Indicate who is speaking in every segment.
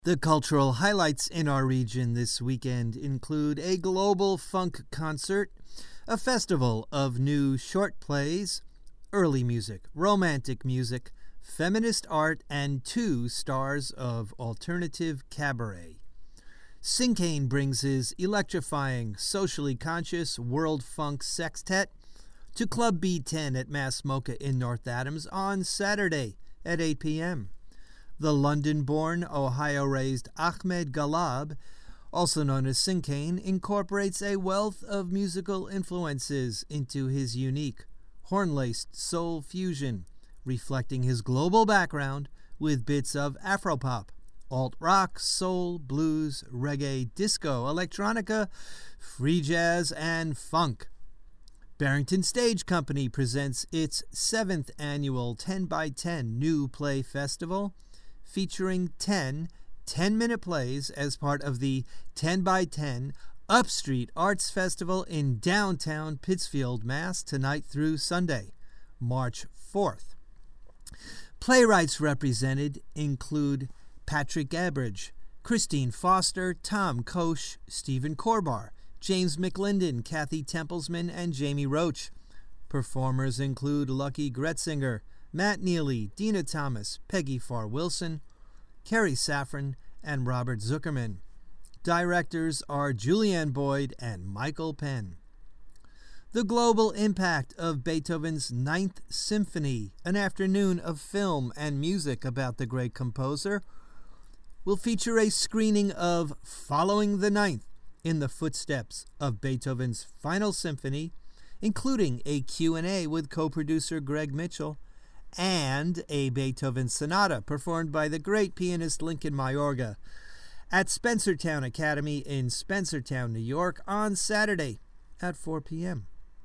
Speaker 1: The cultural highlights in our region this weekend include a global funk concert, a festival of new short plays, early music, romantic music, feminist art, and 2 stars of alternative cabaret. Syncane brings his electrifying, socially conscious world funk sextet to Club B10 at Mass Mocha in North Adams on Saturday at 8 p.m. The London-born, Ohio-raised Ahmed Galab, also known as Syncane, incorporates a wealth of musical influences into his unique, horn-laced soul fusion, reflecting his global background with bits of Afropop, alt-rock, soul, blues, reggae, disco, electronica, free jazz, and funk. Barrington Stage Company presents its 7th annual 10x10 New Play Festival, featuring 10 10-minute plays as part of the 10x10 Upstreet Arts Festival in downtown Pittsfield, Mass. Tonight through Sunday, March 4th. Playwrights represented include Patrick Abridge, Christine Foster, Tom Koch, Stephen Corbar, James McLinden, Kathy Templesman, and Jamie Roach. Performers include Lucky Gretzinger, Matt Neely, Dina Thomas, Peggy Farr Wilson, Kerry Safran, and Robert Zuckerman. Directors are Julianne Boyd and Michael Penn. The global impact of Beethoven's Ninth Symphony, an afternoon of film and music about the great composer, will feature a screening of Following the Ninth in the footsteps of Beethoven's Final Symphony, including a Q&A with co-producer Greg Mitchell, and a Beethoven sonata performed by the great pianist Lincoln Mayorga at Spencertown Academy in Spencertown, New York on Saturday at 4 p.m.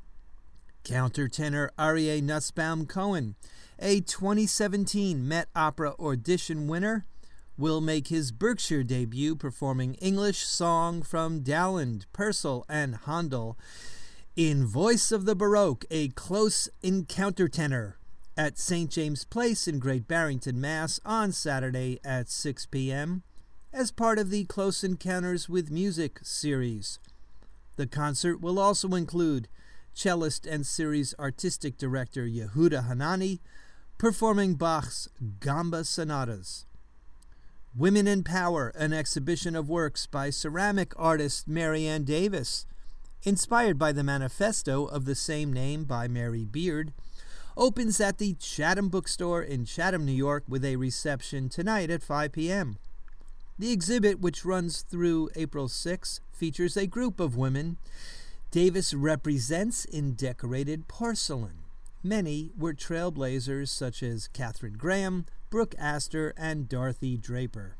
Speaker 1: Countertenor Aryeh Nussbaum Cohen, a 2017 Met Opera audition winner, will make his Berkshire debut performing English song from Dowland, Purcell, and Handel in Voice of the Baroque, a close encounter tenor, at St. James Place in Great Barrington, Mass. On Saturday at 6 p.m. as part of the Close Encounters with Music series. The concert will also include cellist and series artistic director Yehuda Hanani performing Bach's Gamba Sonatas. Women in Power, an exhibition of works by ceramic artist Marianne Davis, inspired by the manifesto of the same name by Mary Beard, opens at the Chatham Bookstore in Chatham, New York, with a reception tonight at 5 p.m. The exhibit, which runs through April 6, features a group of women Davis represents in decorated porcelain. Many were trailblazers such as Katharine Graham, Brooke Astor, and Dorothy Draper.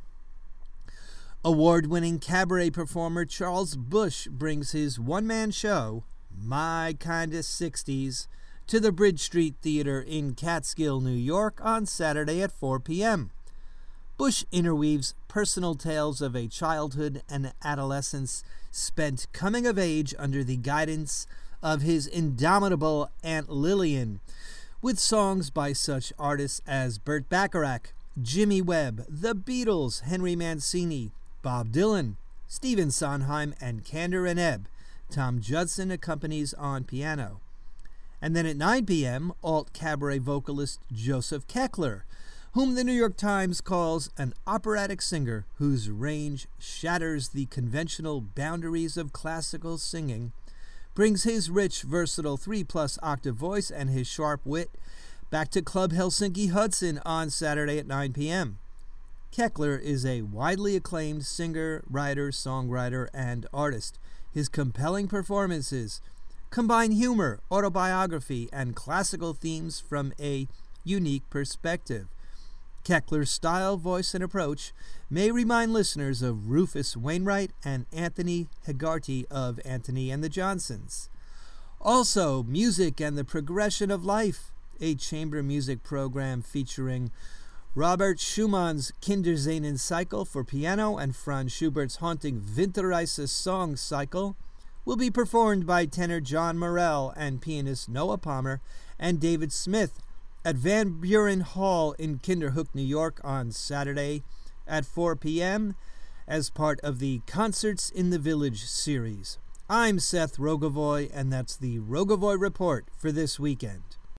Speaker 1: Award-winning cabaret performer Charles Bush brings his one-man show, My Kinda 60s, to the Bridge Street Theater in Catskill, New York on Saturday at 4 p.m. Bush interweaves personal tales of a childhood and adolescence spent coming of age under the guidance of his indomitable Aunt Lillian, with songs by such artists as Burt Bacharach, Jimmy Webb, The Beatles, Henry Mancini, Bob Dylan, Stephen Sondheim, and Kander and Ebb. Tom Judson accompanies on piano. And then at 9 p.m., alt cabaret vocalist Joseph Keckler, whom the New York Times calls an operatic singer whose range shatters the conventional boundaries of classical singing, brings his rich, versatile 3+ octave voice and his sharp wit back to Club Helsinki Hudson on Saturday at 9 p.m. Keckler is a widely acclaimed singer, writer, songwriter, and artist. His compelling performances combine humor, autobiography, and classical themes from a unique perspective. Keckler's style, voice, and approach may remind listeners of Rufus Wainwright and Anthony Hegarty of Anthony and the Johnsons. Also, Music and the Progression of Life, a chamber music program featuring Robert Schumann's Kindersehnen Cycle for piano and Franz Schubert's haunting Winterreise Song Cycle, will be performed by tenor John Morell and pianist Noah Palmer and David Smith at Van Buren Hall in Kinderhook, New York on Saturday at 4 p.m. as part of the Concerts in the Village series. I'm Seth Rogovoy, and that's the Rogovoy Report for this weekend.